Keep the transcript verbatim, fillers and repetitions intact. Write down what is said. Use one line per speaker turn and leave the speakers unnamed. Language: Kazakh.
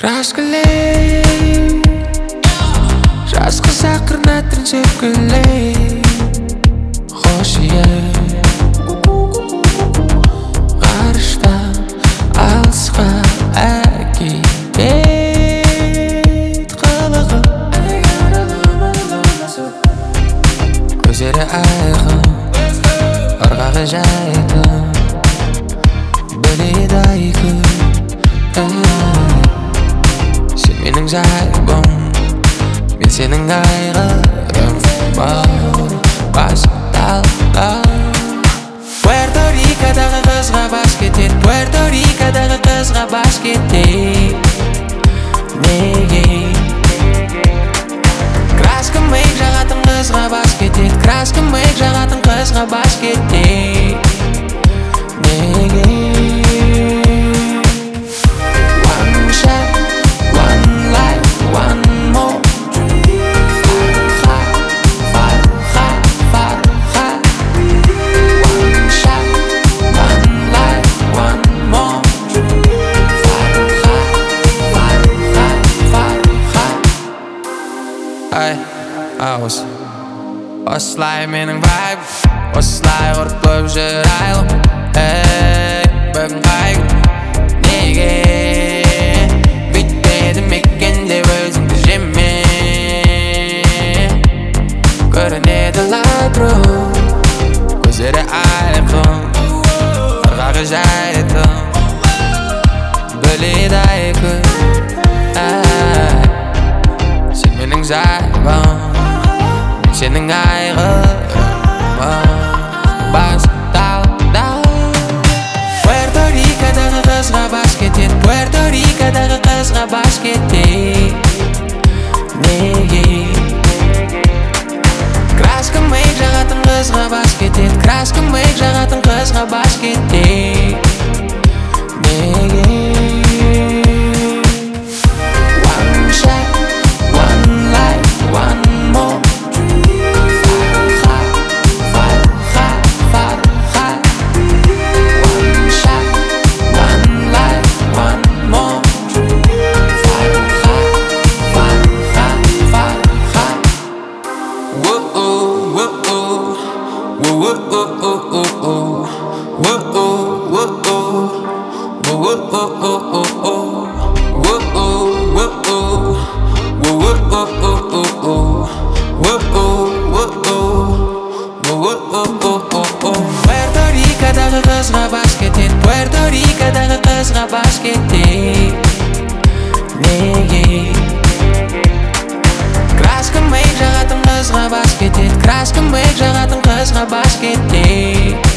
Краскілей жас қыз ақырына тілін сөпкілей Хош ие ғарыштан алысқа әкетет қылығы көздері айқын ырғағы жайқын біледі айқын Сен менің жайбым, мен сенің айғырым Басталды Пуэрто Рикодағы қызға бас кетет Пуэрто Рикодағы қызға бас кетет Неге Краска мейк жағатын қызға бас кетет Краска мейк жағатын қызға бас кетет Неге Ай, ауыз Осылай менің вайб Осылай ұрып көп жүр айлым Эй, бүгін қай күн Неге Бүйтпедім екен деп өзіңді жеме Көрінеді лайтру Көздері айқын Ырғағы жайқын Біледі айқын Менің жайбым, мен сенің айғырым Басталды Пуэрто Рикодағы қызға бас кетет Пуэрто Рикодағы қызға бас кетет Неге Краска мейк жағатын қызға бас кетет Краска мейк жағатын қызға бас кетет Неге Пуэрто Рикодағы қызға бас кетет Пуэрто Рикодағы қызға бас кетет Неге Краска мейк жағатын қызға бас кетет Краска мейк жағатын қызға бас кетет